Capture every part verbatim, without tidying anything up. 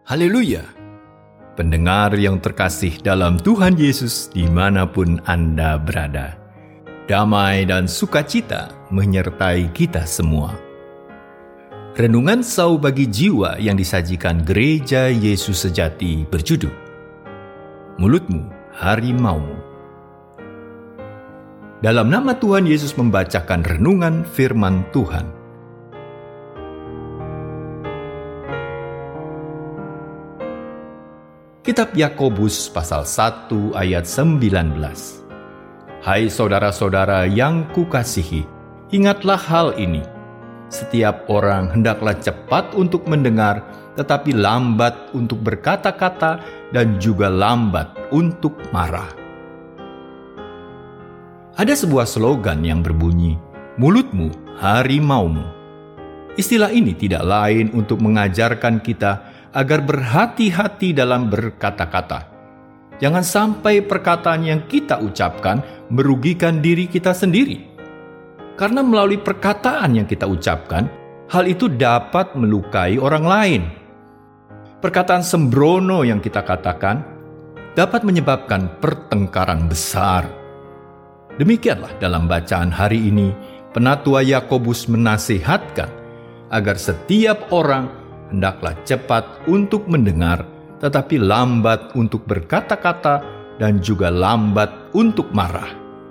Haleluya! Pendengar yang terkasih dalam Tuhan Yesus dimanapun Anda berada, damai dan sukacita menyertai kita semua. Renungan Sau bagi Jiwa yang disajikan Gereja Yesus Sejati berjudul Mulutmu Harimaumu. Dalam nama Tuhan Yesus membacakan renungan firman Tuhan. Kitab Yakobus pasal satu ayat sembilan belas. Hai saudara-saudara yang kukasihi, ingatlah hal ini. Setiap orang hendaklah cepat untuk mendengar, tetapi lambat untuk berkata-kata dan juga lambat untuk marah. Ada sebuah slogan yang berbunyi, mulutmu harimaumu. Istilah ini tidak lain untuk mengajarkan kita agar berhati-hati dalam berkata-kata. Jangan sampai perkataan yang kita ucapkan merugikan diri kita sendiri. Karena melalui perkataan yang kita ucapkan, hal itu dapat melukai orang lain. Perkataan sembrono yang kita katakan dapat menyebabkan pertengkaran besar. Demikianlah dalam bacaan hari ini, penatua Yakobus menasihatkan agar setiap orang hendaklah cepat untuk mendengar, tetapi lambat untuk berkata-kata dan juga lambat untuk marah.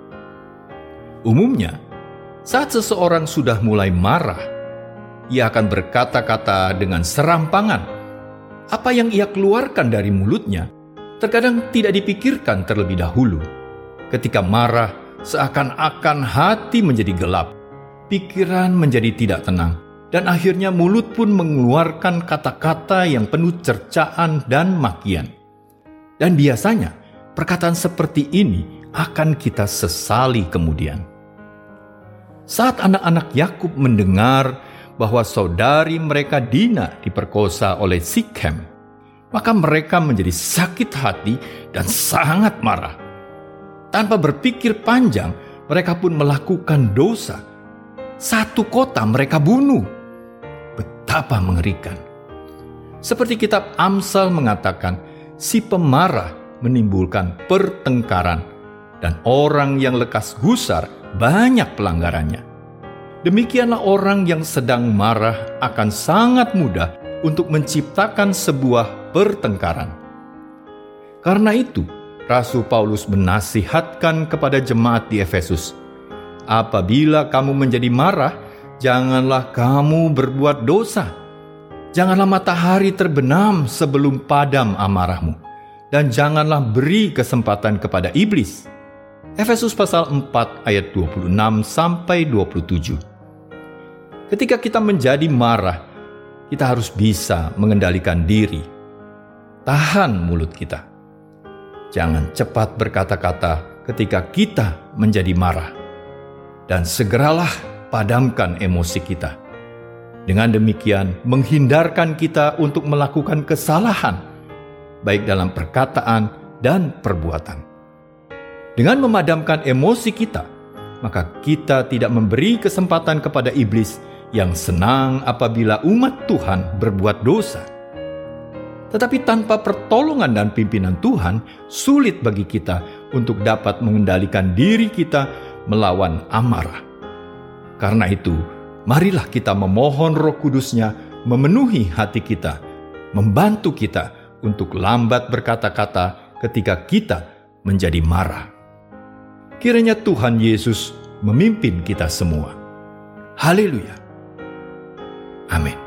Umumnya, saat seseorang sudah mulai marah, ia akan berkata-kata dengan serampangan. Apa yang ia keluarkan dari mulutnya terkadang tidak dipikirkan terlebih dahulu. Ketika marah, seakan-akan hati menjadi gelap, pikiran menjadi tidak tenang, dan akhirnya mulut pun mengeluarkan kata-kata yang penuh cercaan dan makian. Dan biasanya, perkataan seperti ini akan kita sesali kemudian. Saat anak-anak Yakub mendengar bahwa saudari mereka Dina diperkosa oleh Sikhem, maka mereka menjadi sakit hati dan sangat marah. Tanpa berpikir panjang, mereka pun melakukan dosa. Satu kota mereka bunuh. Betapa mengerikan. Seperti kitab Amsal mengatakan, si pemarah menimbulkan pertengkaran, dan orang yang lekas gusar banyak pelanggarannya. Demikianlah orang yang sedang marah akan sangat mudah untuk menciptakan sebuah pertengkaran. Karena itu, Rasul Paulus menasihatkan kepada jemaat di Efesus, apabila kamu menjadi marah, janganlah kamu berbuat dosa. Janganlah matahari terbenam sebelum padam amarahmu, dan janganlah beri kesempatan kepada iblis. Efesus pasal empat ayat dua puluh enam sampai dua puluh tujuh. Ketika kita menjadi marah, kita harus bisa mengendalikan diri. Tahan mulut kita. Jangan cepat berkata-kata ketika kita menjadi marah. Dan segeralah padamkan emosi kita. Dengan demikian, menghindarkan kita untuk melakukan kesalahan, baik dalam perkataan dan perbuatan. Dengan memadamkan emosi kita, maka kita tidak memberi kesempatan kepada iblis yang senang apabila umat Tuhan berbuat dosa. Tetapi tanpa pertolongan dan pimpinan Tuhan, sulit bagi kita untuk dapat mengendalikan diri kita melawan amarah. Karena itu, marilah kita memohon Roh Kudus-Nya memenuhi hati kita, membantu kita untuk lambat berkata-kata ketika kita menjadi marah. Kiranya Tuhan Yesus memimpin kita semua. Haleluya. Amin.